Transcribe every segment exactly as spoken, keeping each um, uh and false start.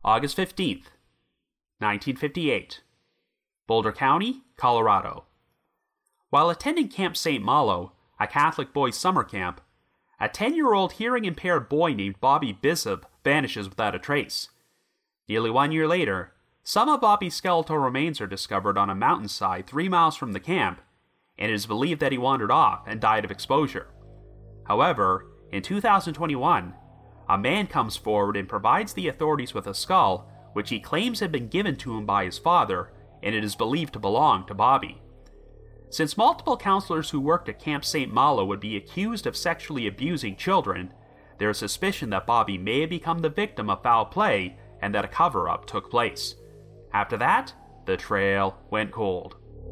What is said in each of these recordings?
August fifteenth, nineteen fifty-eight. Boulder County, Colorado. While attending Camp Saint Malo, a Catholic boys' summer camp, a ten-year-old hearing-impaired boy named Bobby Bishop vanishes without a trace. Nearly one year later, some of Bobby's skeletal remains are discovered on a mountainside three miles from the camp, and it is believed that he wandered off and died of exposure. However, in two thousand twenty-one, a man comes forward and provides the authorities with a skull which he claims had been given to him by his father, and it is believed to belong to Bobby. Since multiple counselors who worked at Camp Saint Malo would be accused of sexually abusing children, there is suspicion that Bobby may have become the victim of foul play and that a cover-up took place. After that, the trail went cold.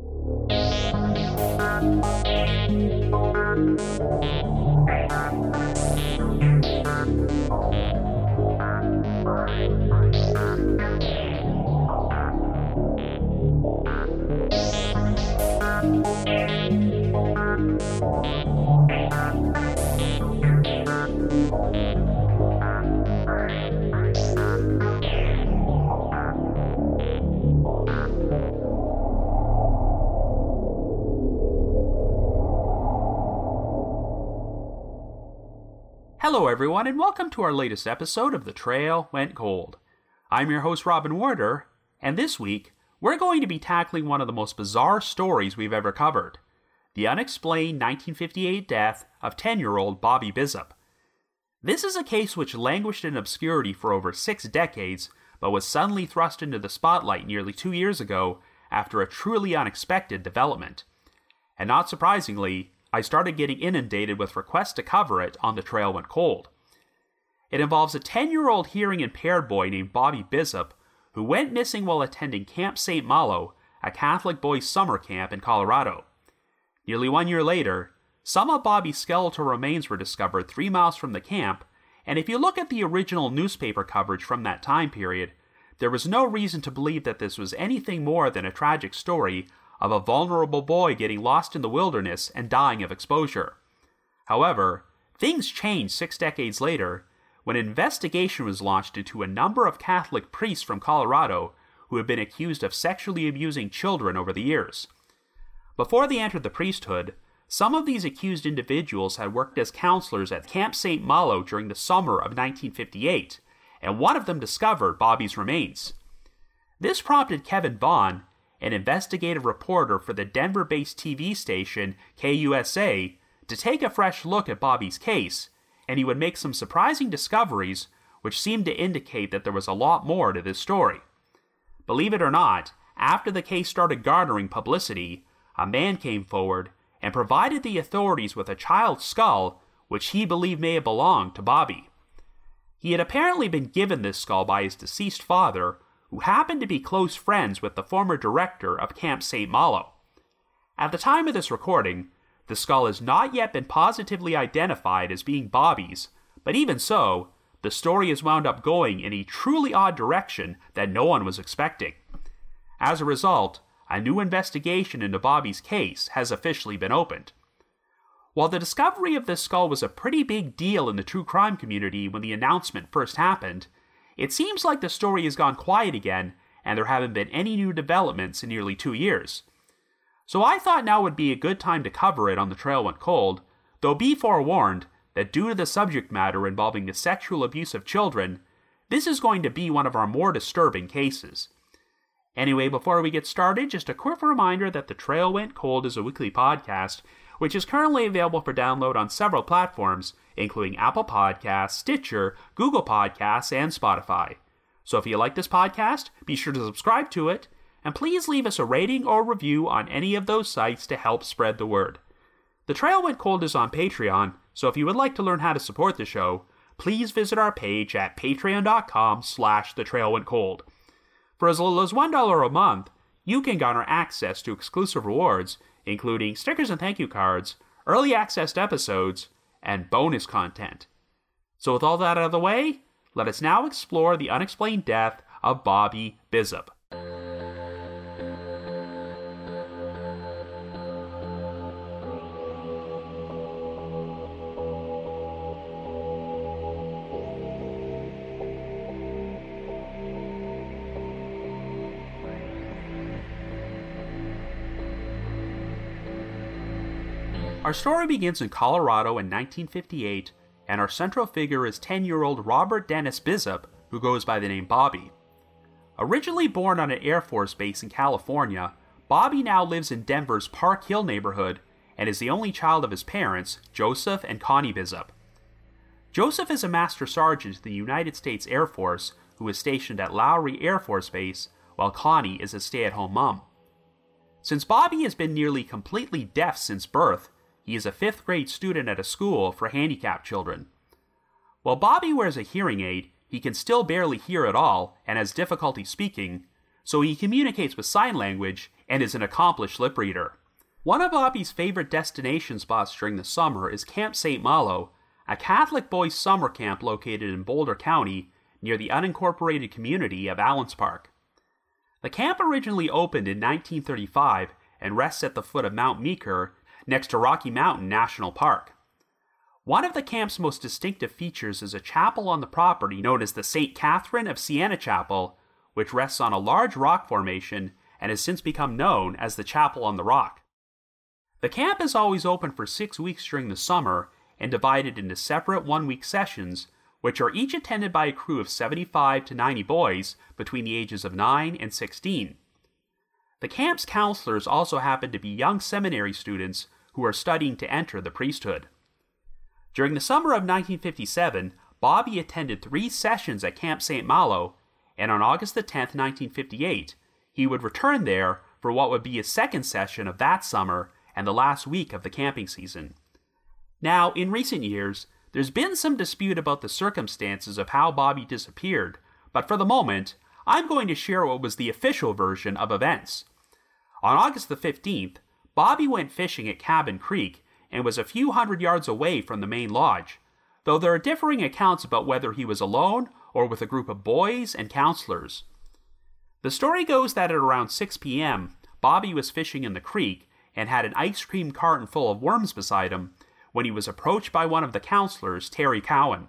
Hello everyone, and welcome to our latest episode of The Trail Went Cold. I'm your host Robin Warder, and this week, we're going to be tackling one of the most bizarre stories we've ever covered, the unexplained nineteen fifty-eight death of ten-year-old Bobby Bishop. This is a case which languished in obscurity for over six decades, but was suddenly thrust into the spotlight nearly two years ago after a truly unexpected development. And not surprisingly, I started getting inundated with requests to cover it on The Trail Went Cold. It involves a ten-year-old hearing-impaired boy named Bobby Bishop who went missing while attending Camp Saint Malo, a Catholic boys' summer camp in Colorado. Nearly one year later, some of Bobby's skeletal remains were discovered three miles from the camp, and if you look at the original newspaper coverage from that time period, there was no reason to believe that this was anything more than a tragic story of a vulnerable boy getting lost in the wilderness and dying of exposure. However, things changed six decades later when an investigation was launched into a number of Catholic priests from Colorado who had been accused of sexually abusing children over the years. Before they entered the priesthood, some of these accused individuals had worked as counselors at Camp Saint Malo during the summer of nineteen fifty-eight, and one of them discovered Bobby's remains. This prompted Kevin Vaughn, an investigative reporter for the Denver-based T V station K U S A, to take a fresh look at Bobby's case, and he would make some surprising discoveries which seemed to indicate that there was a lot more to this story. Believe it or not, after the case started garnering publicity, a man came forward and provided the authorities with a child's skull which he believed may have belonged to Bobby. He had apparently been given this skull by his deceased father, who happened to be close friends with the former director of Camp Saint Malo. At the time of this recording, the skull has not yet been positively identified as being Bobby's, but even so, the story has wound up going in a truly odd direction that no one was expecting. As a result, a new investigation into Bobby's case has officially been opened. While the discovery of this skull was a pretty big deal in the true crime community when the announcement first happened, it seems like the story has gone quiet again, and there haven't been any new developments in nearly two years. So I thought now would be a good time to cover it on The Trail Went Cold, though be forewarned that due to the subject matter involving the sexual abuse of children, this is going to be one of our more disturbing cases. Anyway, before we get started, just a quick reminder that The Trail Went Cold is a weekly podcast, which is currently available for download on several platforms, including Apple Podcasts, Stitcher, Google Podcasts, and Spotify. So if you like this podcast, be sure to subscribe to it, and please leave us a rating or review on any of those sites to help spread the word. The Trail Went Cold is on Patreon, so if you would like to learn how to support the show, please visit our page at patreon.com slash the trail went cold. For as little as one dollar a month, you can garner access to exclusive rewards, including stickers and thank you cards, early access to episodes, and bonus content. So with all that out of the way, let us now explore the unexplained death of Bobby Bishop. Our story begins in Colorado in nineteen fifty-eight, and our central figure is ten-year-old Robert Dennis Bizup, who goes by the name Bobby. Originally born on an Air Force base in California, Bobby now lives in Denver's Park Hill neighborhood and is the only child of his parents, Joseph and Connie Bizup. Joseph is a Master Sergeant in the United States Air Force who is stationed at Lowry Air Force Base, while Connie is a stay-at-home mom. Since Bobby has been nearly completely deaf since birth, he is a fifth grade student at a school for handicapped children. While Bobby wears a hearing aid, he can still barely hear at all and has difficulty speaking, so he communicates with sign language and is an accomplished lip reader. One of Bobby's favorite destination spots during the summer is Camp Saint Malo, a Catholic boys' summer camp located in Boulder County near the unincorporated community of Allens Park. The camp originally opened in nineteen thirty-five and rests at the foot of Mount Meeker next to Rocky Mountain National Park. One of the camp's most distinctive features is a chapel on the property known as the Saint Catherine of Siena Chapel, which rests on a large rock formation and has since become known as the Chapel on the Rock. The camp is always open for six weeks during the summer and divided into separate one-week sessions, which are each attended by a crew of seventy-five to ninety boys between the ages of nine and sixteen. The camp's counselors also happen to be young seminary students who are studying to enter the priesthood. During the summer of nineteen fifty-seven, Bobby attended three sessions at Camp Saint Malo, and on August the tenth, nineteen fifty-eight, he would return there for what would be his second session of that summer and the last week of the camping season. Now, in recent years, there's been some dispute about the circumstances of how Bobby disappeared, but for the moment, I'm going to share what was the official version of events. On August the fifteenth, Bobby went fishing at Cabin Creek and was a few hundred yards away from the main lodge, though there are differing accounts about whether he was alone or with a group of boys and counselors. The story goes that at around six p.m., Bobby was fishing in the creek and had an ice cream carton full of worms beside him when he was approached by one of the counselors, Terry Cowan.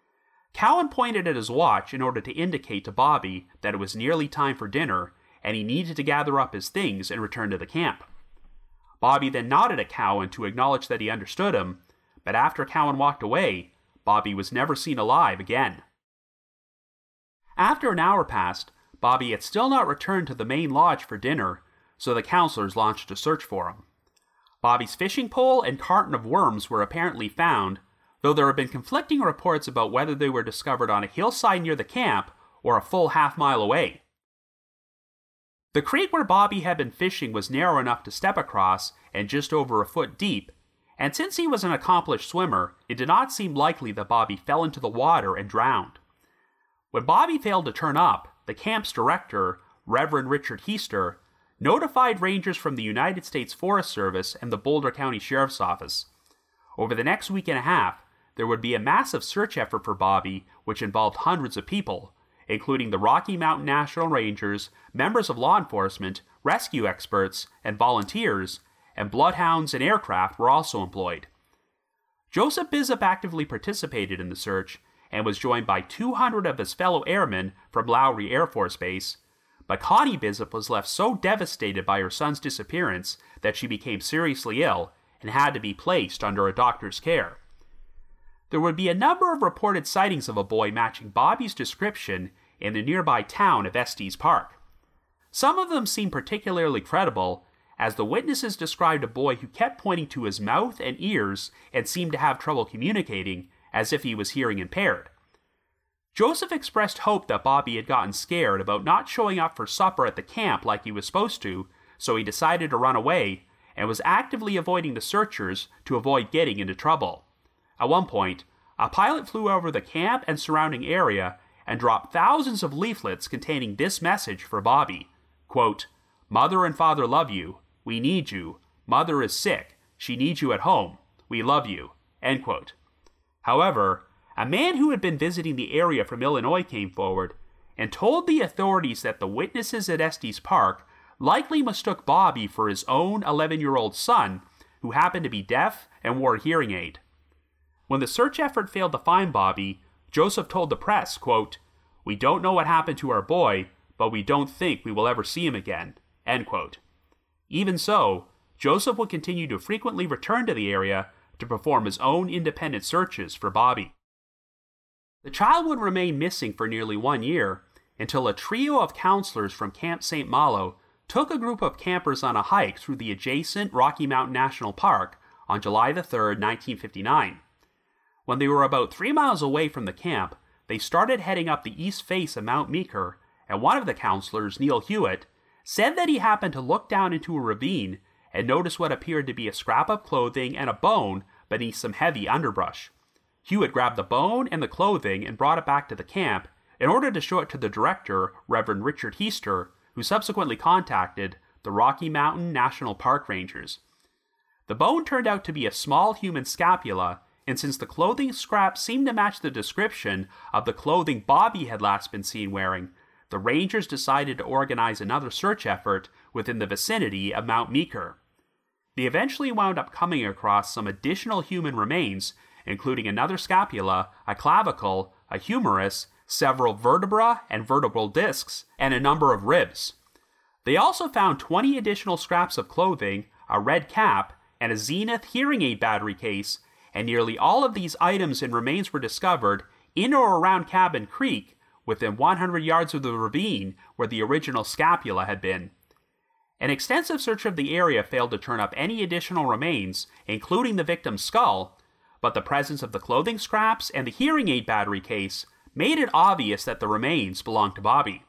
Cowan pointed at his watch in order to indicate to Bobby that it was nearly time for dinner and he needed to gather up his things and return to the camp. Bobby then nodded at Cowan to acknowledge that he understood him, but after Cowan walked away, Bobby was never seen alive again. After an hour passed, Bobby had still not returned to the main lodge for dinner, so the counselors launched a search for him. Bobby's fishing pole and carton of worms were apparently found, though there have been conflicting reports about whether they were discovered on a hillside near the camp or a full half mile away. The creek where Bobby had been fishing was narrow enough to step across and just over a foot deep, and since he was an accomplished swimmer, it did not seem likely that Bobby fell into the water and drowned. When Bobby failed to turn up, the camp's director, Reverend Richard Heister, notified rangers from the United States Forest Service and the Boulder County Sheriff's Office. Over the next week and a half, there would be a massive search effort for Bobby, which involved hundreds of people, including the Rocky Mountain National Rangers, members of law enforcement, rescue experts, and volunteers, and bloodhounds and aircraft were also employed. Joseph Bizup actively participated in the search and was joined by two hundred of his fellow airmen from Lowry Air Force Base, but Connie Bizup was left so devastated by her son's disappearance that she became seriously ill and had to be placed under a doctor's care. There would be a number of reported sightings of a boy matching Bobby's description in the nearby town of Estes Park. Some of them seem particularly credible, as the witnesses described a boy who kept pointing to his mouth and ears and seemed to have trouble communicating, as if he was hearing impaired. Joseph expressed hope that Bobby had gotten scared about not showing up for supper at the camp like he was supposed to, so he decided to run away, and was actively avoiding the searchers to avoid getting into trouble. At one point, a pilot flew over the camp and surrounding area and dropped thousands of leaflets containing this message for Bobby. Quote, "Mother and father love you. We need you. Mother is sick. She needs you at home. We love you." End quote. However, a man who had been visiting the area from Illinois came forward and told the authorities that the witnesses at Estes Park likely mistook Bobby for his own eleven-year-old son, who happened to be deaf and wore a hearing aid. When the search effort failed to find Bobby, Joseph told the press, quote, "We don't know what happened to our boy, but we don't think we will ever see him again." End quote. Even so, Joseph would continue to frequently return to the area to perform his own independent searches for Bobby. The child would remain missing for nearly one year until a trio of counselors from Camp Saint Malo took a group of campers on a hike through the adjacent Rocky Mountain National Park on July the third, nineteen fifty-nine. When they were about three miles away from the camp, they started heading up the east face of Mount Meeker, and one of the counselors, Neil Hewitt, said that he happened to look down into a ravine and noticed what appeared to be a scrap of clothing and a bone beneath some heavy underbrush. Hewitt grabbed the bone and the clothing and brought it back to the camp in order to show it to the director, Reverend Richard Heister, who subsequently contacted the Rocky Mountain National Park Rangers. The bone turned out to be a small human scapula, and since the clothing scrap seemed to match the description of the clothing Bobby had last been seen wearing, the Rangers decided to organize another search effort within the vicinity of Mount Meeker. They eventually wound up coming across some additional human remains, including another scapula, a clavicle, a humerus, several vertebra and vertebral discs, and a number of ribs. They also found twenty additional scraps of clothing, a red cap, and a Zenith hearing aid battery case, and nearly all of these items and remains were discovered in or around Cabin Creek, within one hundred yards of the ravine where the original scapula had been. An extensive search of the area failed to turn up any additional remains, including the victim's skull, but the presence of the clothing scraps and the hearing aid battery case made it obvious that the remains belonged to Bobby.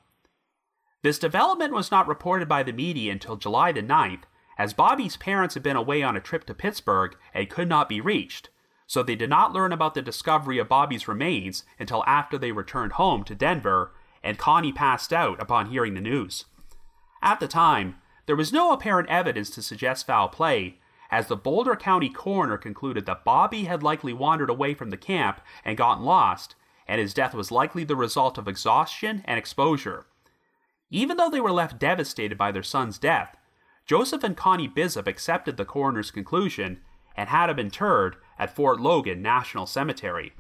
This development was not reported by the media until July the ninth, as Bobby's parents had been away on a trip to Pittsburgh and could not be reached, so they did not learn about the discovery of Bobby's remains until after they returned home to Denver, and Connie passed out upon hearing the news. At the time, there was no apparent evidence to suggest foul play, as the Boulder County coroner concluded that Bobby had likely wandered away from the camp and gotten lost, and his death was likely the result of exhaustion and exposure. Even though they were left devastated by their son's death, Joseph and Connie Bizzop accepted the coroner's conclusion and had him interred at Fort Logan National Cemetery.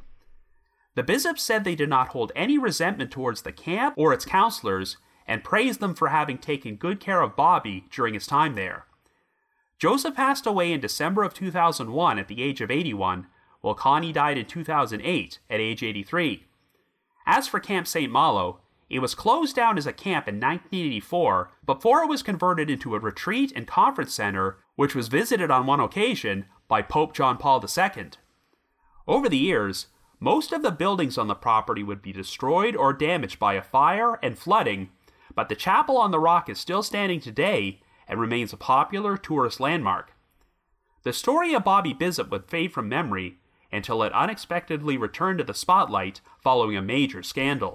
The Bizzops said they did not hold any resentment towards the camp or its counselors, and praised them for having taken good care of Bobby during his time there. Joseph passed away in December of two thousand one at the age of eighty-one, while Connie died in two thousand eight at age eighty-three. As for Camp Saint Malo, it was closed down as a camp in nineteen eighty-four before it was converted into a retreat and conference center, which was visited on one occasion by Pope John Paul the Second. Over the years, most of the buildings on the property would be destroyed or damaged by a fire and flooding, but the chapel on the rock is still standing today and remains a popular tourist landmark. The story of Bobby Bizzop would fade from memory until it unexpectedly returned to the spotlight following a major scandal.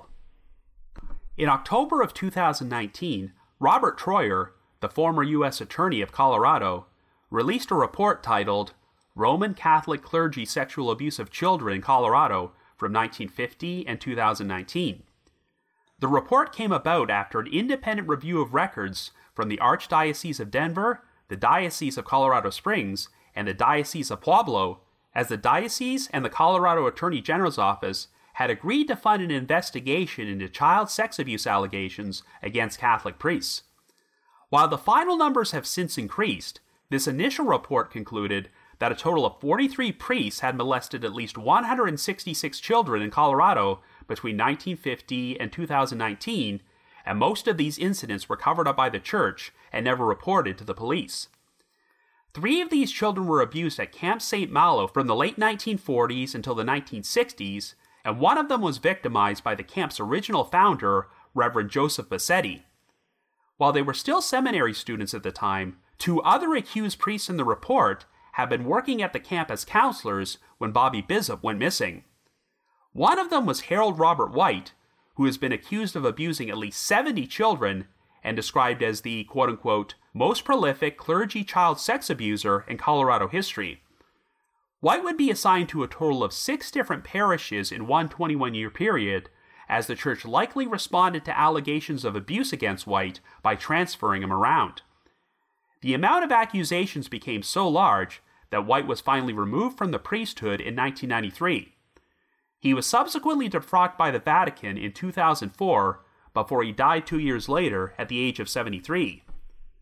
In October of two thousand nineteen, Robert Troyer, the former U S Attorney of Colorado, released a report titled Roman Catholic Clergy Sexual Abuse of Children in Colorado from nineteen fifty and two thousand nineteen. The report came about after an independent review of records from the Archdiocese of Denver, the Diocese of Colorado Springs, and the Diocese of Pueblo, as the diocese and the Colorado Attorney General's Office had agreed to fund an investigation into child sex abuse allegations against Catholic priests. While the final numbers have since increased, this initial report concluded that a total of forty-three priests had molested at least one hundred sixty-six children in Colorado between nineteen fifty and two thousand nineteen, and most of these incidents were covered up by the church and never reported to the police. Three of these children were abused at Camp Saint Malo from the late nineteen forties until the nineteen sixties, and one of them was victimized by the camp's original founder, Reverend Joseph Bassetti. While they were still seminary students at the time, two other accused priests in the report had been working at the camp as counselors when Bobby Bizzop went missing. One of them was Harold Robert White, who has been accused of abusing at least seventy children and described as the quote-unquote most prolific clergy child sex abuser in Colorado history. White would be assigned to a total of six different parishes in one twenty-one-year period, as the church likely responded to allegations of abuse against White by transferring him around. The amount of accusations became so large that White was finally removed from the priesthood in nineteen ninety-three. He was subsequently defrocked by the Vatican in two thousand four, before he died two years later at the age of seventy-three.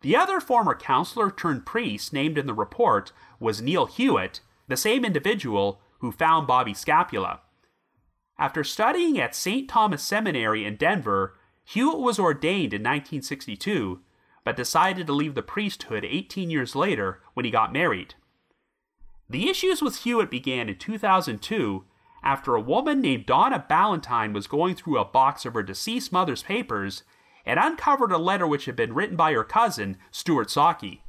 The other former counselor turned priest named in the report was Neil Hewitt, the same individual who found Bobby's scapula. After studying at Saint Thomas Seminary in Denver, Hewitt was ordained in nineteen sixty-two, but decided to leave the priesthood eighteen years later when he got married. The issues with Hewitt began in two thousand two after a woman named Donna Ballantyne was going through a box of her deceased mother's papers and uncovered a letter which had been written by her cousin, Stuart Saki.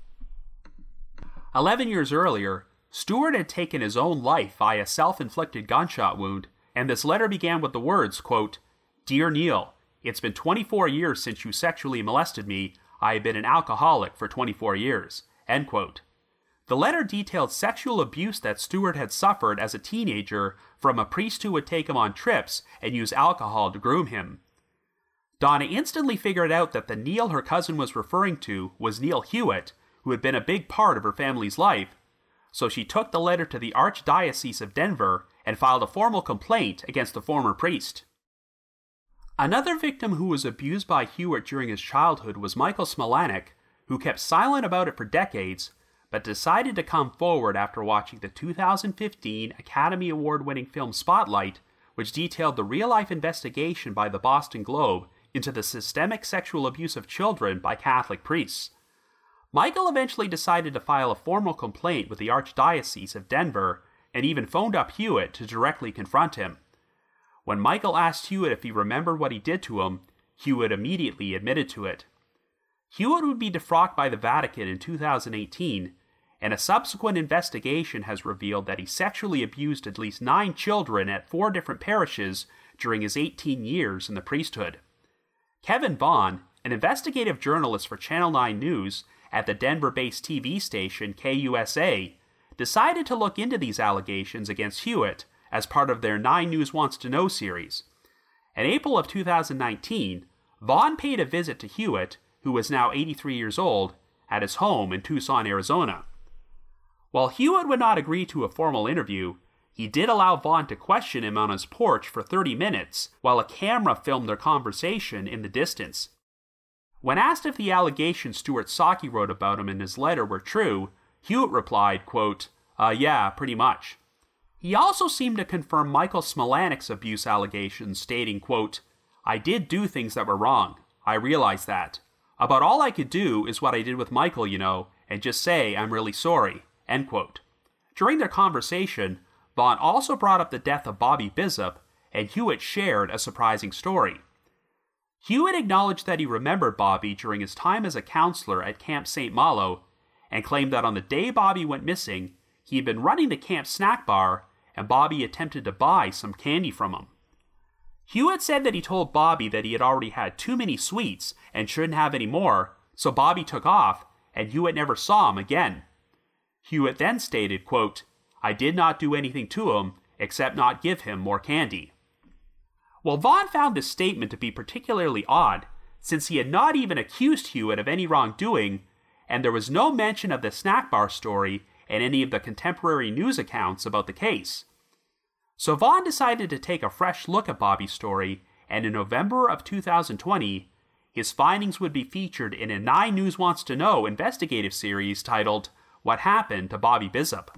Eleven years earlier, Stuart had taken his own life via a self-inflicted gunshot wound, and this letter began with the words, quote, "Dear Neil, it's been twenty-four years since you sexually molested me. I have been an alcoholic for twenty-four years, end quote. The letter detailed sexual abuse that Stuart had suffered as a teenager from a priest who would take him on trips and use alcohol to groom him. Donna instantly figured out that the Neil her cousin was referring to was Neil Hewitt, who had been a big part of her family's life, so she took the letter to the Archdiocese of Denver and filed a formal complaint against the former priest. Another victim who was abused by Hewitt during his childhood was Michael Smilanic, who kept silent about it for decades, but decided to come forward after watching the two thousand fifteen Academy Award-winning film Spotlight, which detailed the real-life investigation by the Boston Globe into the systemic sexual abuse of children by Catholic priests. Michael eventually decided to file a formal complaint with the Archdiocese of Denver, and even phoned up Hewitt to directly confront him. When Michael asked Hewitt if he remembered what he did to him, Hewitt immediately admitted to it. Hewitt would be defrocked by the Vatican in two thousand eighteen, and a subsequent investigation has revealed that he sexually abused at least nine children at four different parishes during his eighteen years in the priesthood. Kevin Vaughn, an investigative journalist for Channel nine News at the Denver-based T V station K U S A, decided to look into these allegations against Hewitt as part of their Nine News Wants to Know series. In April of two thousand nineteen, Vaughn paid a visit to Hewitt, who was now eighty-three years old, at his home in Tucson, Arizona. While Hewitt would not agree to a formal interview, he did allow Vaughn to question him on his porch for thirty minutes while a camera filmed their conversation in the distance. When asked if the allegations Stuart Saki wrote about him in his letter were true, Hewitt replied, quote, uh, yeah, pretty much. He also seemed to confirm Michael Smilanic's abuse allegations, stating, quote, I did do things that were wrong. I realize that. About all I could do is what I did with Michael, you know, and just say I'm really sorry, end quote. During their conversation, Vaughn also brought up the death of Bobby Bishop, and Hewitt shared a surprising story. Hewitt acknowledged that he remembered Bobby during his time as a counselor at Camp Saint Malo, and claimed that on the day Bobby went missing, he had been running the camp snack bar, and Bobby attempted to buy some candy from him. Hewitt said that he told Bobby that he had already had too many sweets and shouldn't have any more, so Bobby took off, and Hewitt never saw him again. Hewitt then stated, quote, I did not do anything to him, except not give him more candy. While Vaughn found this statement to be particularly odd, since he had not even accused Hewitt of any wrongdoing, and there was no mention of the snack bar story in any of the contemporary news accounts about the case. So Vaughn decided to take a fresh look at Bobby's story, and in November of two thousand twenty, his findings would be featured in a Nine News Wants to Know investigative series titled, What Happened to Bobby Bishop?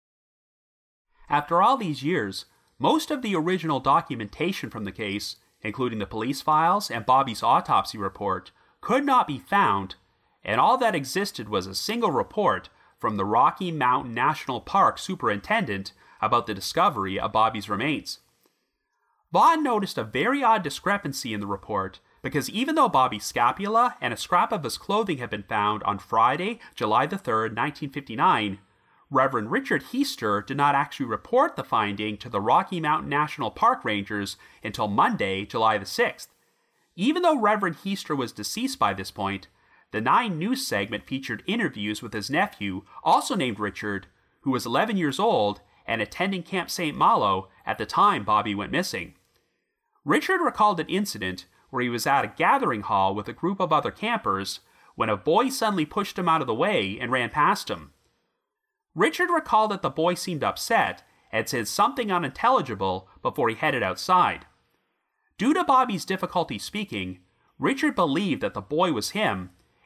After all these years, most of the original documentation from the case, including the police files and Bobby's autopsy report, could not be found, and all that existed was a single report from the Rocky Mountain National Park superintendent about the discovery of Bobby's remains. Vaughn noticed a very odd discrepancy in the report because even though Bobby's scapula and a scrap of his clothing had been found on Friday, July the third, nineteen fifty-nine, Reverend Richard Heister did not actually report the finding to the Rocky Mountain National Park Rangers until Monday, July the sixth. Even though Reverend Heister was deceased by this point, the Nine News segment featured interviews with his nephew, also named Richard, who was eleven years old and attending Camp Saint Malo at the time Bobby went missing. Richard recalled an incident where he was at a gathering hall with a group of other campers when a boy suddenly pushed him out of the way and ran past him. Richard recalled that the boy seemed upset and said something unintelligible before he headed outside. Due to Bobby's difficulty speaking, Richard believed that the boy was him,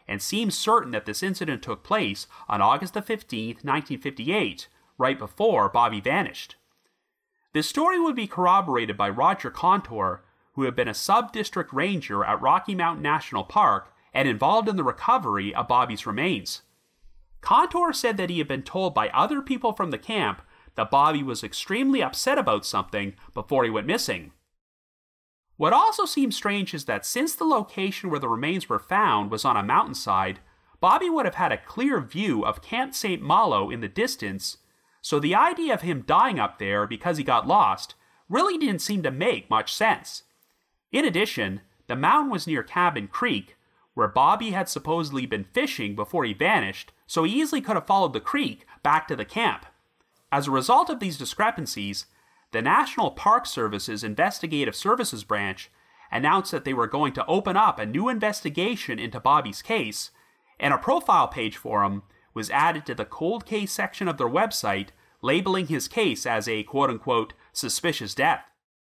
and seems certain that this incident took place on August the fifteenth, nineteen fifty-eight, right before Bobby vanished. This story would be corroborated by Roger Contour, who had been a sub-district ranger at Rocky Mountain National Park and involved in the recovery of Bobby's remains. Contour said that he had been told by other people from the camp that Bobby was extremely upset about something before he went missing. What also seems strange is that since the location where the remains were found was on a mountainside, Bobby would have had a clear view of Camp Saint Malo in the distance, so the idea of him dying up there because he got lost really didn't seem to make much sense. In addition, the mountain was near Cabin Creek, where Bobby had supposedly been fishing before he vanished, so he easily could have followed the creek back to the camp. As a result of these discrepancies, the National Park Service's Investigative Services Branch announced that they were going to open up a new investigation into Bobby's case, and a profile page for him was added to the cold case section of their website, labeling his case as a quote-unquote suspicious death.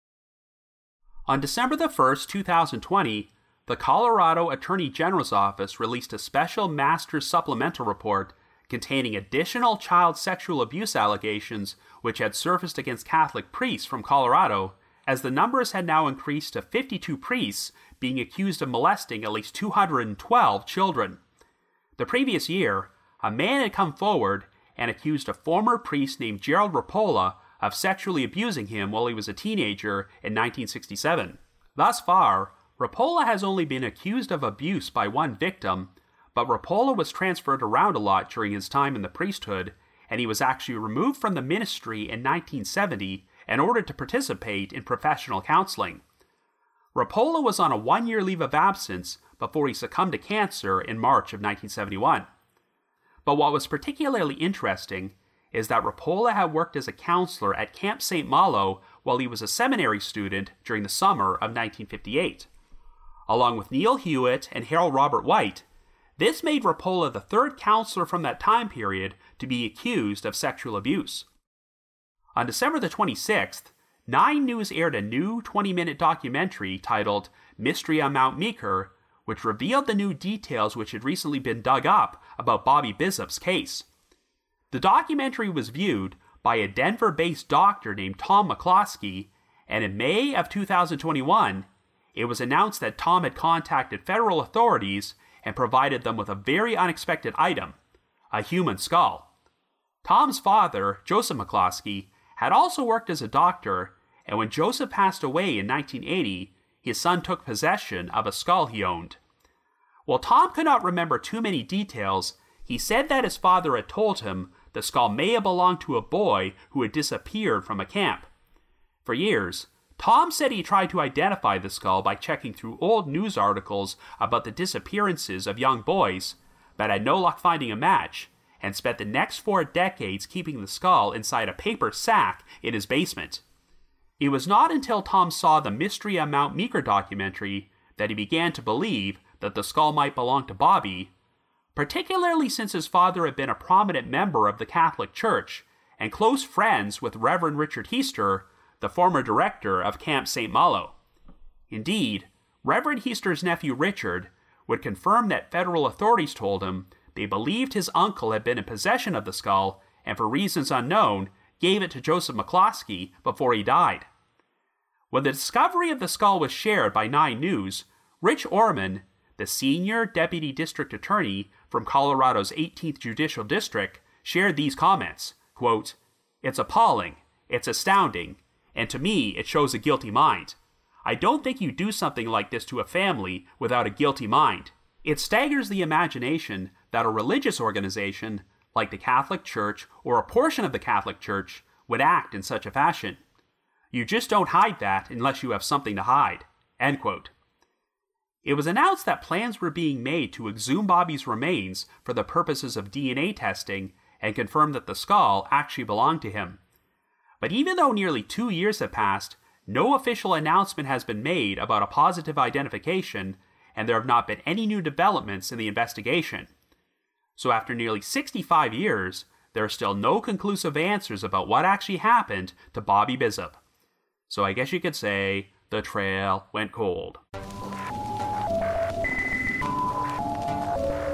On December the first, two thousand twenty, the Colorado Attorney General's Office released a special Master's Supplemental Report containing additional child sexual abuse allegations which had surfaced against Catholic priests from Colorado, as the numbers had now increased to fifty-two priests being accused of molesting at least two hundred twelve children. The previous year, a man had come forward and accused a former priest named Gerald Rapola of sexually abusing him while he was a teenager in nineteen sixty-seven. Thus far, Rapola has only been accused of abuse by one victim, but Rapola was transferred around a lot during his time in the priesthood, and he was actually removed from the ministry in nineteen seventy in order to participate in professional counseling. Rapola was on a one-year leave of absence before he succumbed to cancer in March of nineteen seventy-one. But what was particularly interesting is that Rapola had worked as a counselor at Camp Saint Malo while he was a seminary student during the summer of nineteen fifty-eight. Along with Neil Hewitt and Harold Robert White, this made Rapola the third counselor from that time period to be accused of sexual abuse. On December the twenty-sixth, Nine News aired a new twenty-minute documentary titled Mystery on Mount Meeker, which revealed the new details which had recently been dug up about Bobby Bissup's case. The documentary was viewed by a Denver-based doctor named Tom McCloskey, and in May of two thousand twenty-one, it was announced that Tom had contacted federal authorities and provided them with a very unexpected item, a human skull. Tom's father, Joseph McCloskey, had also worked as a doctor, and when Joseph passed away in nineteen eighty, his son took possession of a skull he owned. While Tom could not remember too many details, he said that his father had told him the skull may have belonged to a boy who had disappeared from a camp. For years, Tom said he tried to identify the skull by checking through old news articles about the disappearances of young boys, but had no luck finding a match, and spent the next four decades keeping the skull inside a paper sack in his basement. It was not until Tom saw the Mystery on Mount Meeker documentary that he began to believe that the skull might belong to Bobby, particularly since his father had been a prominent member of the Catholic Church and close friends with Reverend Richard Heister, the former director of Camp Saint Malo. Indeed, Reverend Heister's nephew Richard would confirm that federal authorities told him they believed his uncle had been in possession of the skull and for reasons unknown gave it to Joseph McCloskey before he died. When the discovery of the skull was shared by Nine News, Rich Orman, the senior deputy district attorney from Colorado's eighteenth Judicial District, shared these comments, quote, "It's appalling, it's astounding, and to me it shows a guilty mind. I don't think you do something like this to a family without a guilty mind. It staggers the imagination that a religious organization, like the Catholic Church or a portion of the Catholic Church, would act in such a fashion. You just don't hide that unless you have something to hide." End quote. It was announced that plans were being made to exhume Bobby's remains for the purposes of D N A testing and confirm that the skull actually belonged to him. But even though nearly two years have passed, no official announcement has been made about a positive identification, and there have not been any new developments in the investigation. So after nearly sixty-five years, there are still no conclusive answers about what actually happened to Bobby Bissup. So I guess you could say the trail went cold.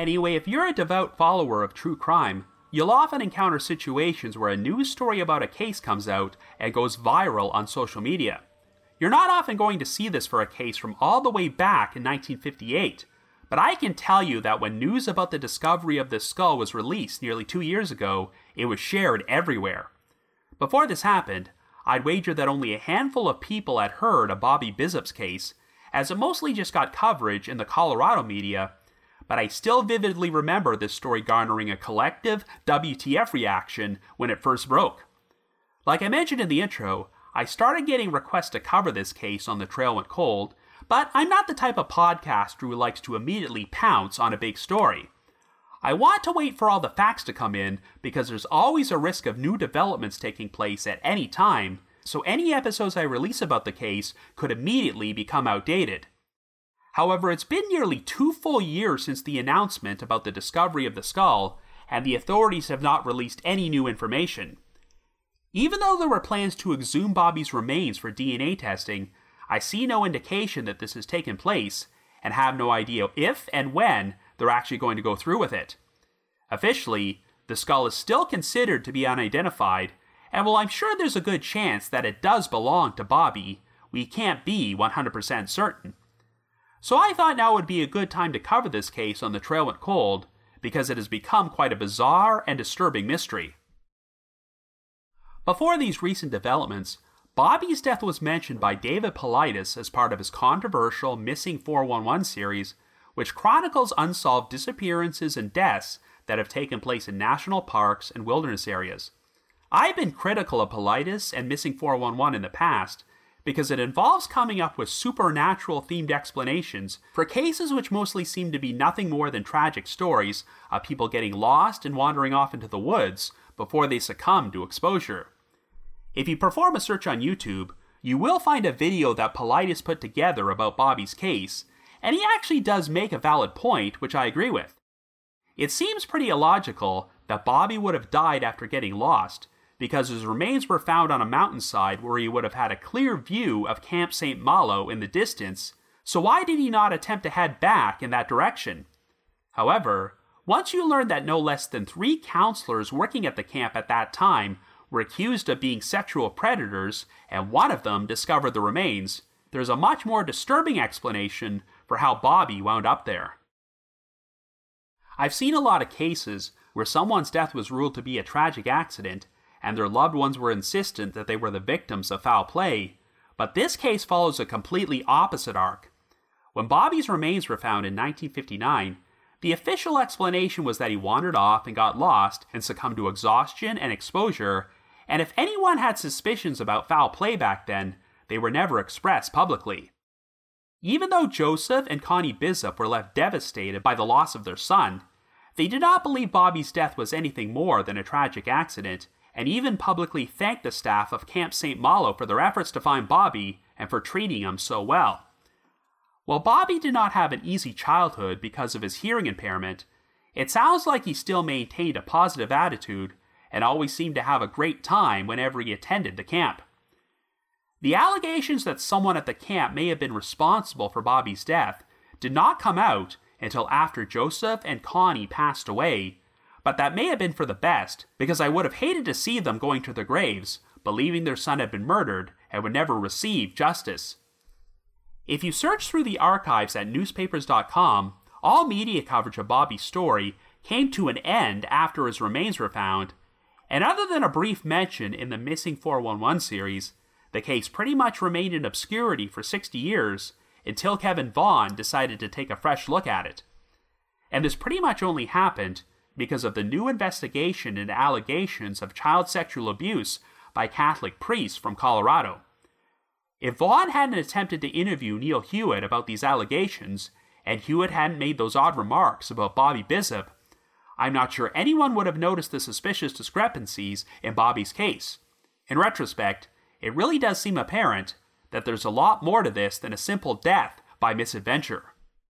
Anyway, if you're a devout follower of true crime, you'll often encounter situations where a news story about a case comes out and goes viral on social media. You're not often going to see this for a case from all the way back in nineteen fifty-eight, but I can tell you that when news about the discovery of this skull was released nearly two years ago, it was shared everywhere. Before this happened, I'd wager that only a handful of people had heard of Bobby Bissup's case, as it mostly just got coverage in the Colorado media, but I still vividly remember this story garnering a collective W T F reaction when it first broke. Like I mentioned in the intro, I started getting requests to cover this case on The Trail Went Cold, but I'm not the type of podcaster who likes to immediately pounce on a big story. I want to wait for all the facts to come in because there's always a risk of new developments taking place at any time, so any episodes I release about the case could immediately become outdated. However, it's been nearly two full years since the announcement about the discovery of the skull, and the authorities have not released any new information. Even though there were plans to exhume Bobby's remains for D N A testing, I see no indication that this has taken place, and have no idea if and when they're actually going to go through with it. Officially, the skull is still considered to be unidentified, and while I'm sure there's a good chance that it does belong to Bobby, we can't be one hundred percent certain. So I thought now would be a good time to cover this case on The Trail Went Cold, because it has become quite a bizarre and disturbing mystery. Before these recent developments, Bobby's death was mentioned by David Paulides as part of his controversial Missing four one one series, which chronicles unsolved disappearances and deaths that have taken place in national parks and wilderness areas. I've been critical of Paulides and Missing four one one in the past because it involves coming up with supernatural-themed explanations for cases which mostly seem to be nothing more than tragic stories of people getting lost and wandering off into the woods before they succumb to exposure. If you perform a search on YouTube, you will find a video that Paulides put together about Bobby's case, and he actually does make a valid point, which I agree with. It seems pretty illogical that Bobby would have died after getting lost, because his remains were found on a mountainside where he would have had a clear view of Camp Saint Malo in the distance, so why did he not attempt to head back in that direction? However, once you learn that no less than three counselors working at the camp at that time were accused of being sexual predators, and one of them discovered the remains, there's a much more disturbing explanation for how Bobby wound up there. I've seen a lot of cases where someone's death was ruled to be a tragic accident, and their loved ones were insistent that they were the victims of foul play, but this case follows a completely opposite arc. When Bobby's remains were found in nineteen fifty-nine, the official explanation was that he wandered off and got lost and succumbed to exhaustion and exposure, and if anyone had suspicions about foul play back then, they were never expressed publicly. Even though Joseph and Connie Bissup were left devastated by the loss of their son, they did not believe Bobby's death was anything more than a tragic accident, and even publicly thanked the staff of Camp Saint Malo for their efforts to find Bobby and for treating him so well. While Bobby did not have an easy childhood because of his hearing impairment, it sounds like he still maintained a positive attitude and always seemed to have a great time whenever he attended the camp. The allegations that someone at the camp may have been responsible for Bobby's death did not come out until after Joseph and Connie passed away, but that may have been for the best, because I would have hated to see them going to their graves, believing their son had been murdered and would never receive justice. If you search through the archives at newspapers dot com, all media coverage of Bobby's story came to an end after his remains were found, and other than a brief mention in the Missing four one one series, the case pretty much remained in obscurity for sixty years until Kevin Vaughn decided to take a fresh look at it. And this pretty much only happened because of the new investigation into allegations of child sexual abuse by Catholic priests from Colorado. If Vaughn hadn't attempted to interview Neil Hewitt about these allegations, and Hewitt hadn't made those odd remarks about Bobby Bissup, I'm not sure anyone would have noticed the suspicious discrepancies in Bobby's case. In retrospect, it really does seem apparent that there's a lot more to this than a simple death by misadventure.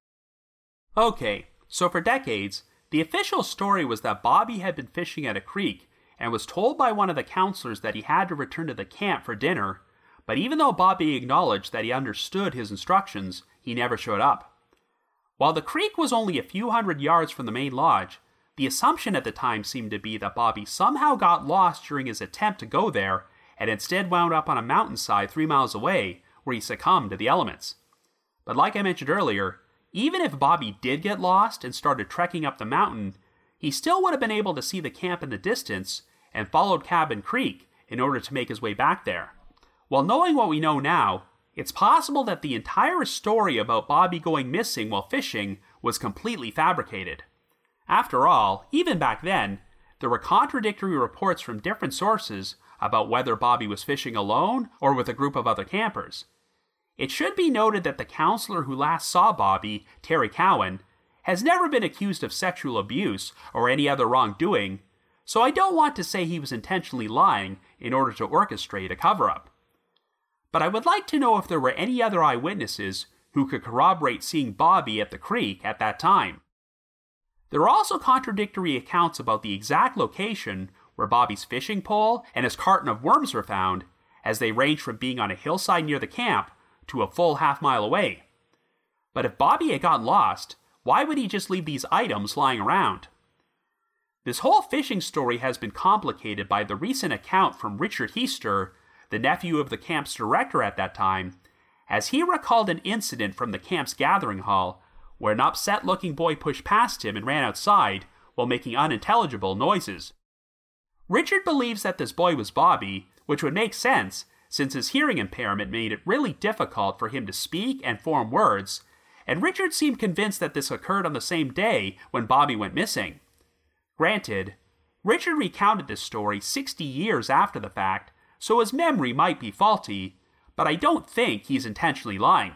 Okay, so for decades, the official story was that Bobby had been fishing at a creek and was told by one of the counselors that he had to return to the camp for dinner, but even though Bobby acknowledged that he understood his instructions, he never showed up. While the creek was only a few hundred yards from the main lodge, the assumption at the time seemed to be that Bobby somehow got lost during his attempt to go there and instead wound up on a mountainside three miles away where he succumbed to the elements. But like I mentioned earlier, even if Bobby did get lost and started trekking up the mountain, he still would have been able to see the camp in the distance and followed Cabin Creek in order to make his way back there. While knowing what we know now, it's possible that the entire story about Bobby going missing while fishing was completely fabricated. After all, even back then, there were contradictory reports from different sources about whether Bobby was fishing alone or with a group of other campers. It should be noted that the counselor who last saw Bobby, Terry Cowan, has never been accused of sexual abuse or any other wrongdoing, so I don't want to say he was intentionally lying in order to orchestrate a cover-up. But I would like to know if there were any other eyewitnesses who could corroborate seeing Bobby at the creek at that time. There are also contradictory accounts about the exact location where Bobby's fishing pole and his carton of worms were found, as they range from being on a hillside near the camp to a full half mile away. But if Bobby had gotten lost, why would he just leave these items lying around? This whole fishing story has been complicated by the recent account from Richard Heister, the nephew of the camp's director at that time, as he recalled an incident from the camp's gathering hall where an upset-looking boy pushed past him and ran outside while making unintelligible noises. Richard believes that this boy was Bobby, which would make sense since his hearing impairment made it really difficult for him to speak and form words, and Richard seemed convinced that this occurred on the same day when Bobby went missing. Granted, Richard recounted this story sixty years after the fact, so his memory might be faulty, but I don't think he's intentionally lying.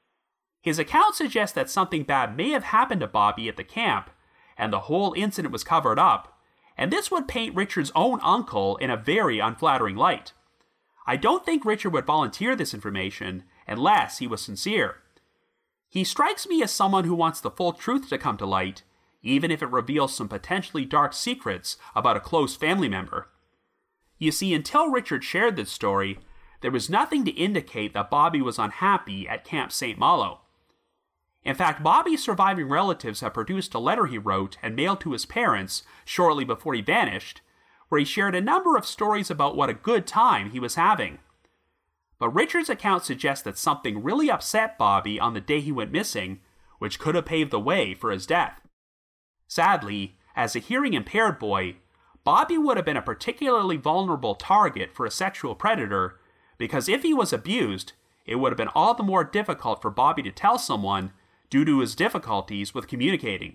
His account suggests that something bad may have happened to Bobby at the camp, and the whole incident was covered up, and this would paint Richard's own uncle in a very unflattering light. I don't think Richard would volunteer this information unless he was sincere. He strikes me as someone who wants the full truth to come to light, even if it reveals some potentially dark secrets about a close family member. You see, until Richard shared this story, there was nothing to indicate that Bobby was unhappy at Camp Saint Malo. In fact, Bobby's surviving relatives have produced a letter he wrote and mailed to his parents shortly before he vanished, where he shared a number of stories about what a good time he was having. But Richard's account suggests that something really upset Bobby on the day he went missing, which could have paved the way for his death. Sadly, as a hearing-impaired boy, Bobby would have been a particularly vulnerable target for a sexual predator, because if he was abused, it would have been all the more difficult for Bobby to tell someone due to his difficulties with communicating.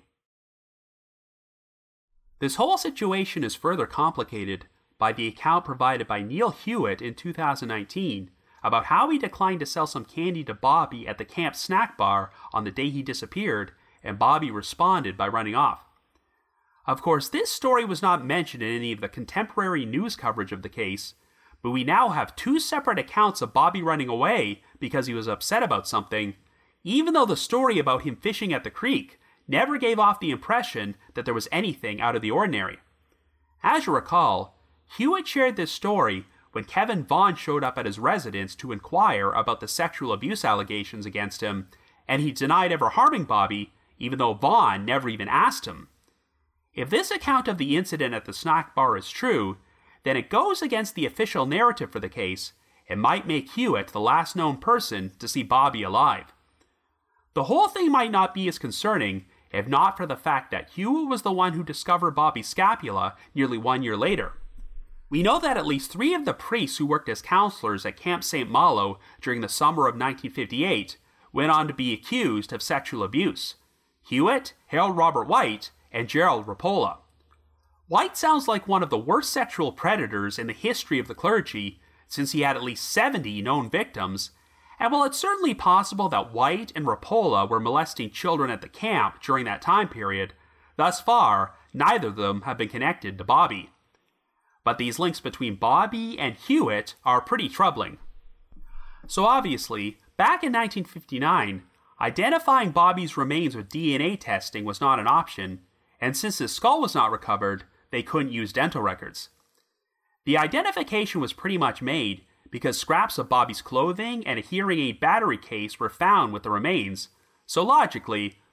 This whole situation is further complicated by the account provided by Neil Hewitt in two thousand nineteen about how he declined to sell some candy to Bobby at the camp snack bar on the day he disappeared, and Bobby responded by running off. Of course, this story was not mentioned in any of the contemporary news coverage of the case, but we now have two separate accounts of Bobby running away because he was upset about something, even though the story about him fishing at the creek never gave off the impression that there was anything out of the ordinary. As you recall, Hewitt shared this story when Kevin Vaughn showed up at his residence to inquire about the sexual abuse allegations against him, and he denied ever harming Bobby, even though Vaughn never even asked him. If this account of the incident at the snack bar is true, then it goes against the official narrative for the case and might make Hewitt the last known person to see Bobby alive. The whole thing might not be as concerning if not for the fact that Hewitt was the one who discovered Bobby's scapula nearly one year later. We know that at least three of the priests who worked as counselors at Camp Saint Malo during the summer of nineteen fifty-eight went on to be accused of sexual abuse: Hewitt, Harold Robert White, and Gerald Rapola. White sounds like one of the worst sexual predators in the history of the clergy, since he had at least seventy known victims, and while it's certainly possible that White and Rapola were molesting children at the camp during that time period, thus far, neither of them have been connected to Bobby. But these links between Bobby and Hewitt are pretty troubling. So obviously, back in nineteen fifty-nine, identifying Bobby's remains with D N A testing was not an option, and since his skull was not recovered, they couldn't use dental records. The identification was pretty much made because scraps of Bobby's clothing and a hearing aid battery case were found with the remains, so logically,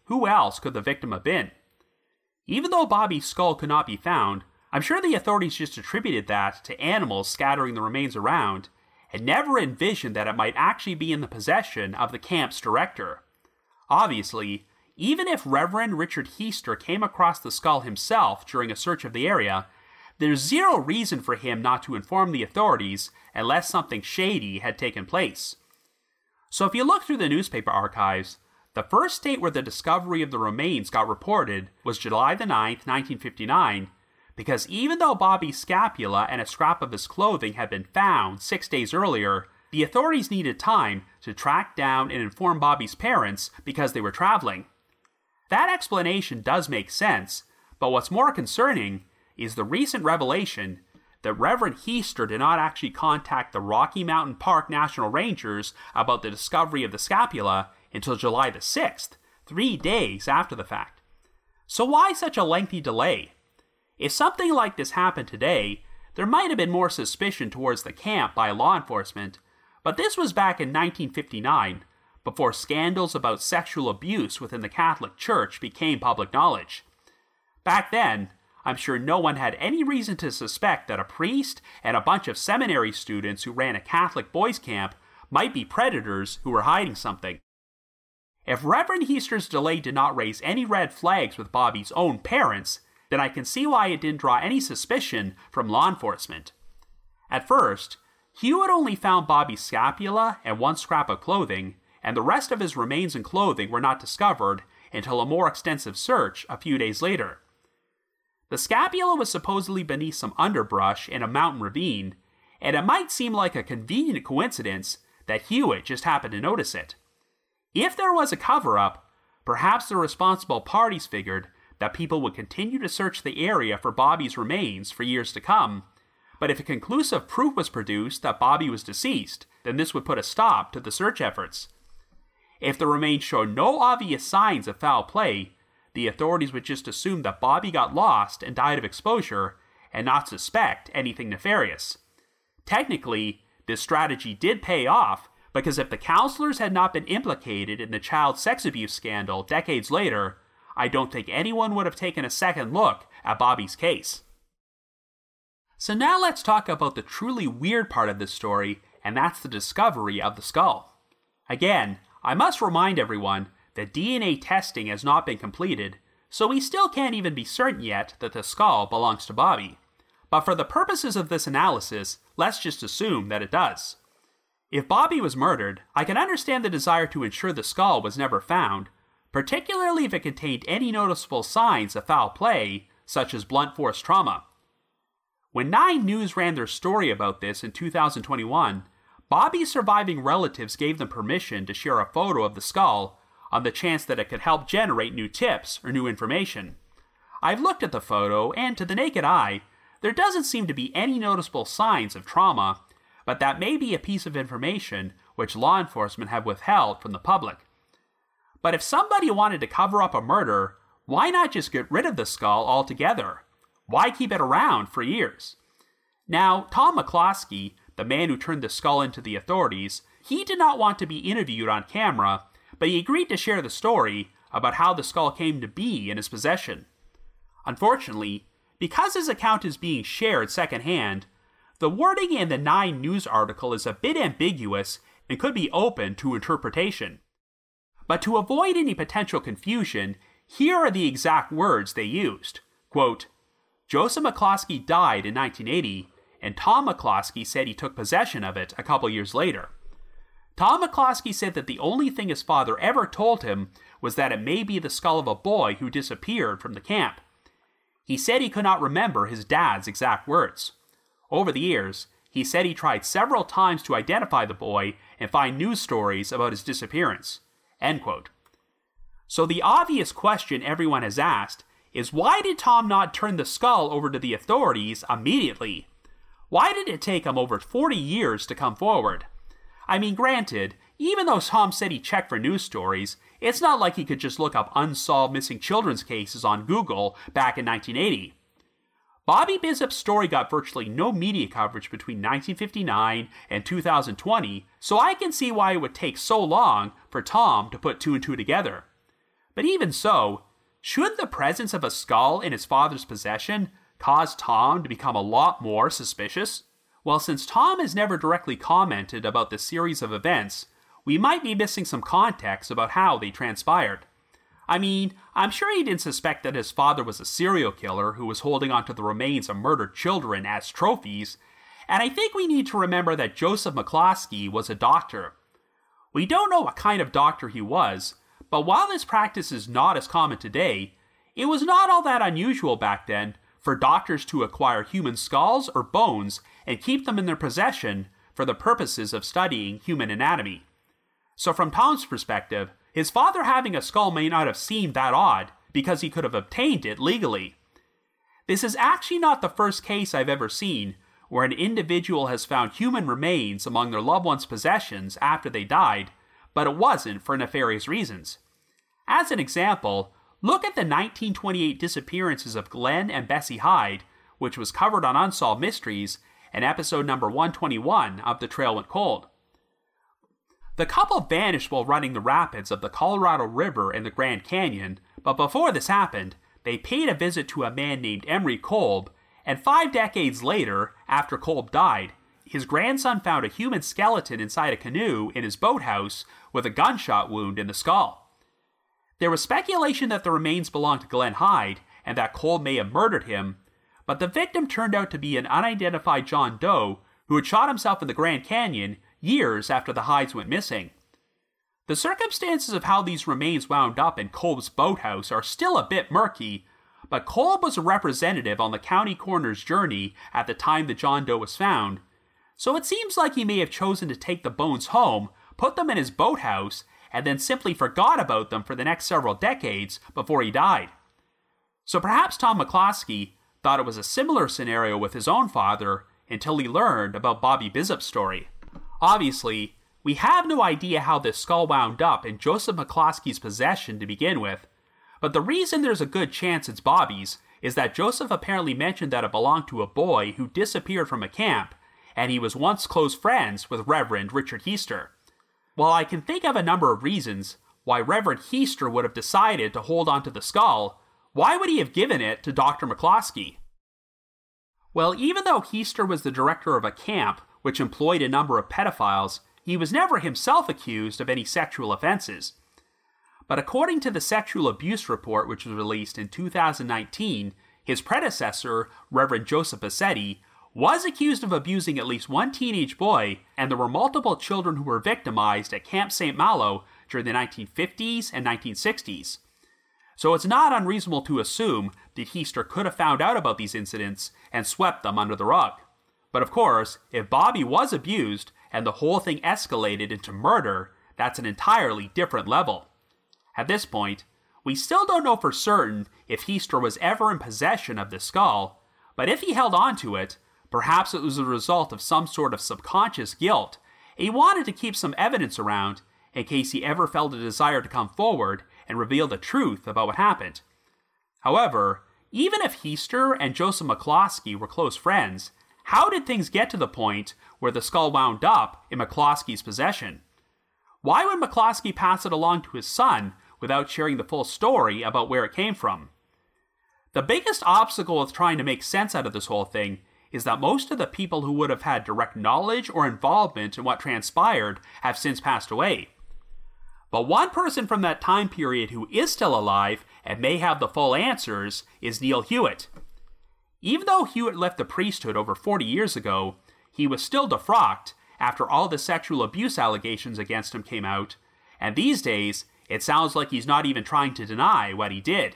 who else could the victim have been? Even though Bobby's skull could not be found, I'm sure the authorities just attributed that to animals scattering the remains around, and never envisioned that it might actually be in the possession of the camp's director. Obviously, even if Reverend Richard Heister came across the skull himself during a search of the area, there's zero reason for him not to inform the authorities unless something shady had taken place. So if you look through the newspaper archives, the first date where the discovery of the remains got reported was July the ninth, nineteen fifty-nine, because even though Bobby's scapula and a scrap of his clothing had been found six days earlier, the authorities needed time to track down and inform Bobby's parents because they were traveling. That explanation does make sense, but what's more concerning is the recent revelation that Reverend Heister did not actually contact the Rocky Mountain Park National Rangers about the discovery of the scapula until July the sixth, three days after the fact. So why such a lengthy delay? If something like this happened today, there might have been more suspicion towards the camp by law enforcement, but this was back in nineteen fifty-nine, before scandals about sexual abuse within the Catholic Church became public knowledge. Back then, I'm sure no one had any reason to suspect that a priest and a bunch of seminary students who ran a Catholic boys' camp might be predators who were hiding something. If Reverend Heister's delay did not raise any red flags with Bobby's own parents, then I can see why it didn't draw any suspicion from law enforcement. At first, Hewitt only found Bobby's scapula and one scrap of clothing, and the rest of his remains and clothing were not discovered until a more extensive search a few days later. The scapula was supposedly beneath some underbrush in a mountain ravine, and it might seem like a convenient coincidence that Hewitt just happened to notice it. If there was a cover-up, perhaps the responsible parties figured that people would continue to search the area for Bobby's remains for years to come, but if a conclusive proof was produced that Bobby was deceased, then this would put a stop to the search efforts. If the remains showed no obvious signs of foul play, the authorities would just assume that Bobby got lost and died of exposure, and not suspect anything nefarious. Technically, this strategy did pay off, because if the counselors had not been implicated in the child sex abuse scandal decades later, I don't think anyone would have taken a second look at Bobby's case. So now let's talk about the truly weird part of this story, and that's the discovery of the skull. Again, I must remind everyone that D N A testing has not been completed, so we still can't even be certain yet that the skull belongs to Bobby. But for the purposes of this analysis, let's just assume that it does. If Bobby was murdered, I can understand the desire to ensure the skull was never found, particularly if it contained any noticeable signs of foul play, such as blunt force trauma. When Nine News ran their story about this in two thousand twenty-one, Bobby's surviving relatives gave them permission to share a photo of the skull on the chance that it could help generate new tips or new information. I've looked at the photo, and to the naked eye, there doesn't seem to be any noticeable signs of trauma, but that may be a piece of information which law enforcement have withheld from the public. But if somebody wanted to cover up a murder, why not just get rid of the skull altogether? Why keep it around for years? Now, Tom McCloskey, the man who turned the skull into the authorities, he did not want to be interviewed on camera, but he agreed to share the story about how the skull came to be in his possession. Unfortunately, because his account is being shared secondhand, the wording in the Nine News article is a bit ambiguous and could be open to interpretation. But to avoid any potential confusion, here are the exact words they used. Quote, Joseph McCloskey died in nineteen eighty, and Tom McCloskey said he took possession of it a couple years later. Tom McCloskey said that the only thing his father ever told him was that it may be the skull of a boy who disappeared from the camp. He said he could not remember his dad's exact words. Over the years, he said he tried several times to identify the boy and find news stories about his disappearance. End quote. So the obvious question everyone has asked is, why did Tom not turn the skull over to the authorities immediately? Why did it take him over forty years to come forward? I mean, granted, even though Tom said he checked for news stories, it's not like he could just look up unsolved missing children's cases on Google back in nineteen eighty. Bobby Bissup's story got virtually no media coverage between nineteen fifty-nine and two thousand twenty, so I can see why it would take so long for Tom to put two and two together. But even so, should the presence of a skull in his father's possession cause Tom to become a lot more suspicious? Well, since Tom has never directly commented about this series of events, we might be missing some context about how they transpired. I mean, I'm sure he didn't suspect that his father was a serial killer who was holding onto the remains of murdered children as trophies, and I think we need to remember that Joseph McCloskey was a doctor. We don't know what kind of doctor he was, but while this practice is not as common today, it was not all that unusual back then for doctors to acquire human skulls or bones and keep them in their possession for the purposes of studying human anatomy. So from Tom's perspective, his father having a skull may not have seemed that odd because he could have obtained it legally. This is actually not the first case I've ever seen where an individual has found human remains among their loved one's possessions after they died, but it wasn't for nefarious reasons. As an example, look at the nineteen twenty-eight disappearances of Glenn and Bessie Hyde, which was covered on Unsolved Mysteries in episode number one twenty-one of The Trail Went Cold. The couple vanished while running the rapids of the Colorado River in the Grand Canyon, but before this happened, they paid a visit to a man named Emery Kolb, and five decades later, after Kolb died, his grandson found a human skeleton inside a canoe in his boathouse with a gunshot wound in the skull. There was speculation that the remains belonged to Glenn Hyde and that Kolb may have murdered him, but the victim turned out to be an unidentified John Doe who had shot himself in the Grand Canyon years after the Hydes went missing. The circumstances of how these remains wound up in Kolb's boathouse are still a bit murky, but Kolb was a representative on the county coroner's journey at the time that John Doe was found, so it seems like he may have chosen to take the bones home, put them in his boathouse, and then simply forgot about them for the next several decades before he died. So perhaps Tom McCloskey thought it was a similar scenario with his own father until he learned about Bobby Bissup's story. Obviously, we have no idea how this skull wound up in Joseph McCloskey's possession to begin with, but the reason there's a good chance it's Bobby's is that Joseph apparently mentioned that it belonged to a boy who disappeared from a camp, and he was once close friends with Reverend Richard Heister. While I can think of a number of reasons why Reverend Heister would have decided to hold onto the skull, why would he have given it to Doctor McCloskey? Well, even though Heister was the director of a camp which employed a number of pedophiles, he was never himself accused of any sexual offenses. But according to the sexual abuse report which was released in two thousand nineteen, his predecessor, Reverend Joseph Bassetti, was accused of abusing at least one teenage boy, and there were multiple children who were victimized at Camp Saint Malo during the nineteen fifties and nineteen sixties. So it's not unreasonable to assume that Heister could have found out about these incidents and swept them under the rug. But of course, if Bobby was abused and the whole thing escalated into murder, that's an entirely different level. At this point, we still don't know for certain if Heister was ever in possession of the skull, but if he held on to it, perhaps it was a result of some sort of subconscious guilt, and he wanted to keep some evidence around in case he ever felt a desire to come forward and reveal the truth about what happened. However, even if Heister and Joseph McCloskey were close friends, how did things get to the point where the skull wound up in McCloskey's possession? Why would McCloskey pass it along to his son without sharing the full story about where it came from? The biggest obstacle with trying to make sense out of this whole thing is that most of the people who would have had direct knowledge or involvement in what transpired have since passed away. But one person from that time period who is still alive and may have the full answers is Neil Hewitt. Even though Hewitt left the priesthood over forty years ago, he was still defrocked after all the sexual abuse allegations against him came out, and these days, it sounds like he's not even trying to deny what he did.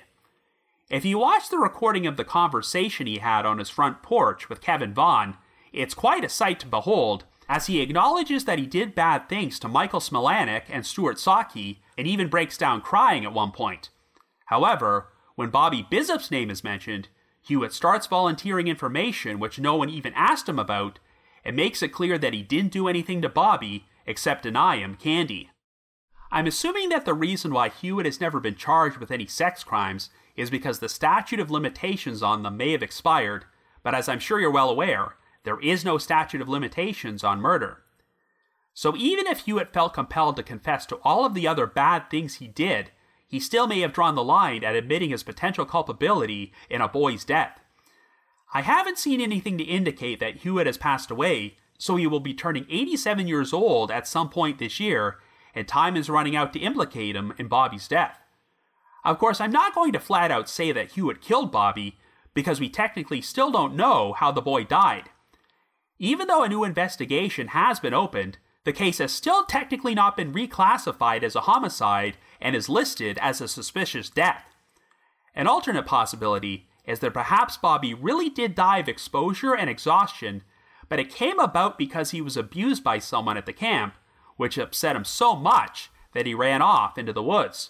If you watch the recording of the conversation he had on his front porch with Kevin Vaughn, it's quite a sight to behold, as he acknowledges that he did bad things to Michael Smilanic and Stuart Saki, and even breaks down crying at one point. However, when Bobby Bissup's name is mentioned, Hewitt starts volunteering information which no one even asked him about, and makes it clear that he didn't do anything to Bobby except deny him candy. I'm assuming that the reason why Hewitt has never been charged with any sex crimes is because the statute of limitations on them may have expired, but as I'm sure you're well aware, there is no statute of limitations on murder. So even if Hewitt felt compelled to confess to all of the other bad things he did, he still may have drawn the line at admitting his potential culpability in a boy's death. I haven't seen anything to indicate that Hewitt has passed away, so he will be turning eighty-seven years old at some point this year, and time is running out to implicate him in Bobby's death. Of course, I'm not going to flat out say that Hewitt killed Bobby, because we technically still don't know how the boy died. Even though a new investigation has been opened, the case has still technically not been reclassified as a homicide and is listed as a suspicious death. An alternate possibility is that perhaps Bobby really did die of exposure and exhaustion, but it came about because he was abused by someone at the camp, which upset him so much that he ran off into the woods.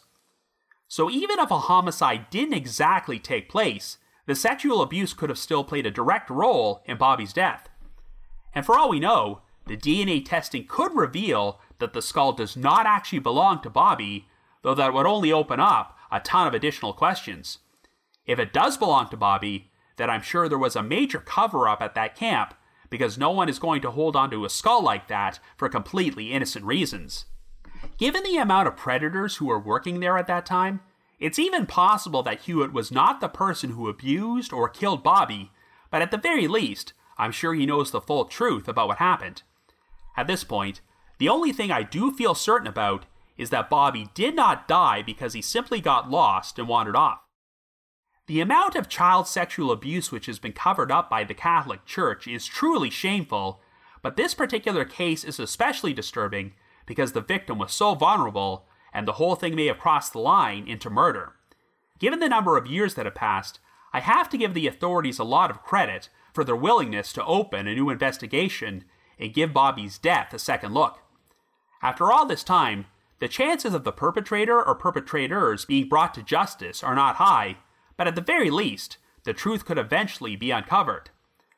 So even if a homicide didn't exactly take place, the sexual abuse could have still played a direct role in Bobby's death. And for all we know, the D N A testing could reveal that the skull does not actually belong to Bobby, though that would only open up a ton of additional questions. If it does belong to Bobby, then I'm sure there was a major cover-up at that camp, because no one is going to hold onto a skull like that for completely innocent reasons. Given the amount of predators who were working there at that time, it's even possible that Hewitt was not the person who abused or killed Bobby, but at the very least, I'm sure he knows the full truth about what happened. At this point, the only thing I do feel certain about is that Bobby did not die because he simply got lost and wandered off. The amount of child sexual abuse which has been covered up by the Catholic Church is truly shameful, but this particular case is especially disturbing because the victim was so vulnerable and the whole thing may have crossed the line into murder. Given the number of years that have passed, I have to give the authorities a lot of credit for their willingness to open a new investigation and give Bobby's death a second look. After all this time, the chances of the perpetrator or perpetrators being brought to justice are not high, but at the very least, the truth could eventually be uncovered.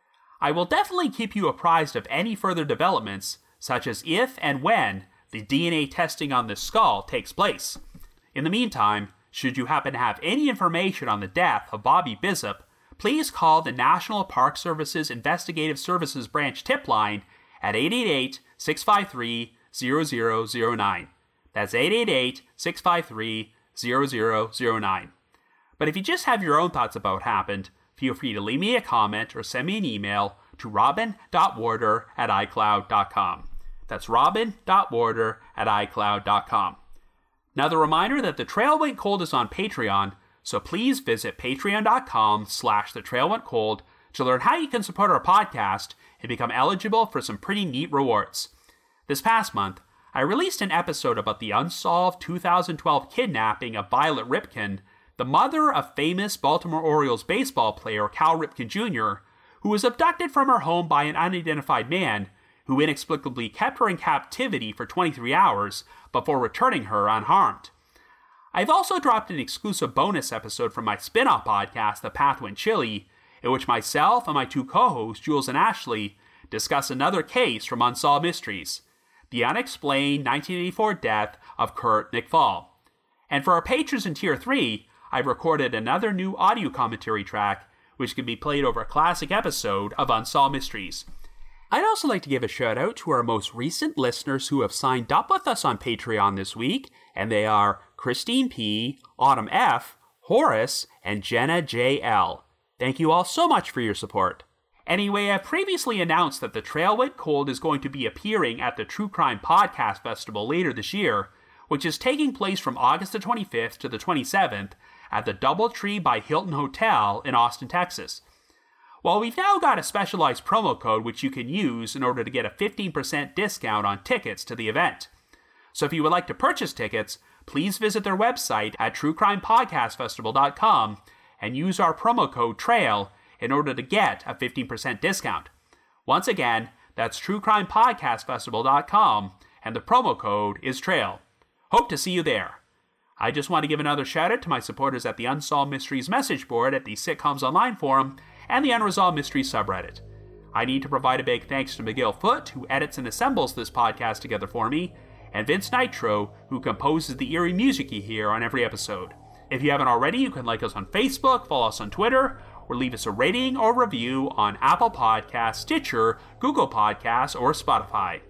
I will definitely keep you apprised of any further developments, such as if and when the D N A testing on this skull takes place. In the meantime, should you happen to have any information on the death of Bobby Bissop, please call the National Park Service's Investigative Services Branch tip line at eight eight eight, six five three, zero zero zero nine. That's eight eight eight, six five three, zero zero zero nine. But if you just have your own thoughts about what happened, feel free to leave me a comment or send me an email to robin dot warder at i cloud dot com. That's robin dot warder at i cloud dot com. Now the reminder that The Trail Went Cold is on Patreon, so please visit patreon dot com slash the trail went cold to learn how you can support our podcast and become eligible for some pretty neat rewards. This past month, I released an episode about the unsolved two thousand twelve kidnapping of Violet Ripken, the mother of famous Baltimore Orioles baseball player Cal Ripken Junior, who was abducted from her home by an unidentified man who inexplicably kept her in captivity for twenty-three hours before returning her unharmed. I've also dropped an exclusive bonus episode from my spin-off podcast, The Path Went Chili, in which myself and my two co-hosts, Jules and Ashley, discuss another case from Unsolved Mysteries, the unexplained nineteen eighty-four death of Kurt Nickfall. And for our patrons in Tier three, I've recorded another new audio commentary track, which can be played over a classic episode of Unsolved Mysteries. I'd also like to give a shout out to our most recent listeners who have signed up with us on Patreon this week, and they are Christine P., Autumn F., Horace, and Jenna J L. Thank you all so much for your support. Anyway, I've previously announced that The Trail Went Cold is going to be appearing at the True Crime Podcast Festival later this year, which is taking place from August the twenty-fifth to the twenty-seventh at the Doubletree by Hilton Hotel in Austin, Texas. Well, we've now got a specialized promo code which you can use in order to get a fifteen percent discount on tickets to the event. So if you would like to purchase tickets, please visit their website at true crime podcast festival dot com and use our promo code TRAIL in order to get a fifteen percent discount. Once again, that's true crime podcast festival dot com and the promo code is TRAIL. Hope to see you there. I just want to give another shout out to my supporters at the Unsolved Mysteries message board at the Sitcoms Online forum and the Unresolved Mysteries subreddit. I need to provide a big thanks to Miguel Foote, who edits and assembles this podcast together for me, and Vince Nitro, who composes the eerie music you hear on every episode. If you haven't already, you can like us on Facebook, follow us on Twitter, or leave us a rating or review on Apple Podcasts, Stitcher, Google Podcasts, or Spotify.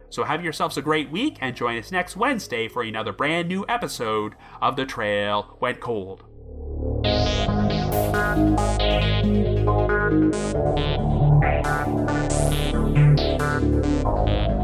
So have yourselves a great week and join us next Wednesday for another brand new episode of The Trail Went Cold. Thank you.